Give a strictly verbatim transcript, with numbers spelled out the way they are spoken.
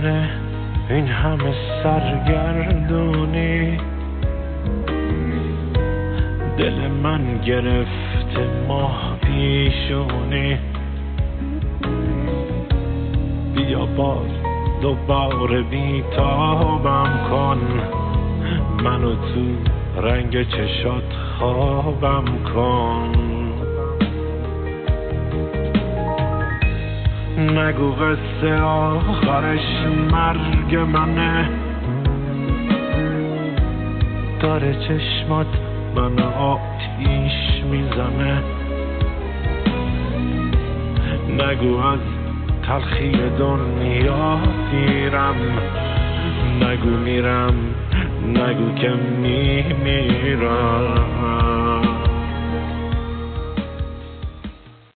چگونه این همه سرگردونی؟ دل من گرفته ماه پیشونی. بیا باز دوباره بیتابم کن، منو تو رنگ چشات خوابم کن. نگو قصه آخرش مرگ منه، داره چشمات من آتیش میزنه. نگو از تلخی دنیا دیرم، نگو میرم، نگو که میمیرم.